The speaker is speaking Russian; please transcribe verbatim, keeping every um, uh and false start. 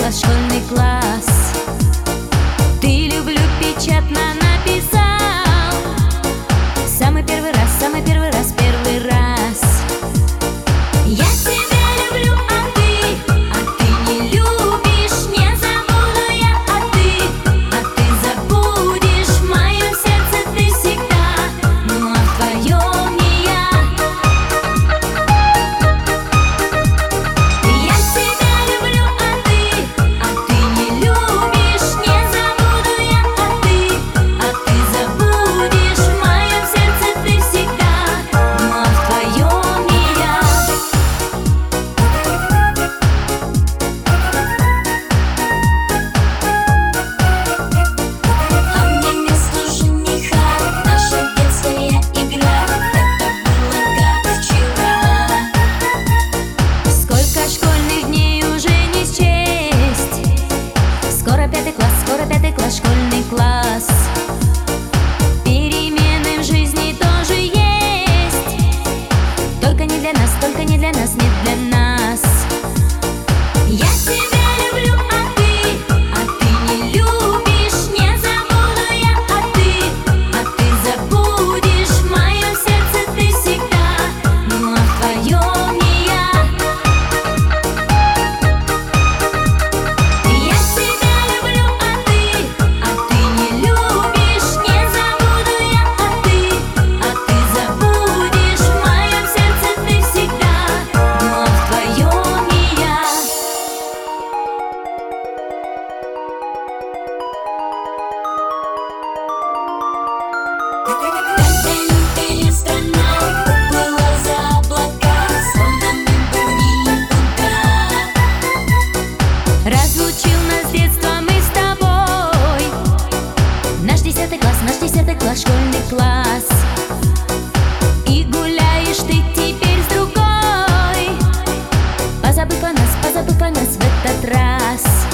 класс, школьный класс. Ты люблю печатно написал. Самый первый раз, самый первый раз, первый раз. Я тебя люблю, а ты, а ты не любишь. Не забуду я, а ты, а ты забудешь. В моем сердце ты всегда, ну а в твоем не я. Я тебя люблю, а ты, а ты не любишь. Не забуду я, а ты, а ты забудешь. В моем сердце ты всегда, ну а в твоем не я. А мне место жениха, наша детская игра. Это было как вчера. Сколько школьных дней уже не счесть. Скоро пятый класс, скоро пятый класс, школьный класс. Перемены в жизни тоже есть. Только не для нас, только не для нас, не для нас. Я тебя люблю, а ты, а ты не любишь. Не забуду я, а ты, а ты забудешь. В моем сердце ты всегда, ну а в твоем не я. Я тебя люблю, а ты, а ты не любишь. Не забуду я, а ты, а ты забудешь. В моем сердце ты всегда, ну а в твоем не я. Когда лютая страна уплыла за облака, словно мы были никуда. Разлучил нас детство мы с тобой. Наш десятый класс, наш десятый класс, школьный класс. И гуляешь ты теперь с другой, позабыв о нас, позабыв о нас в этот раз.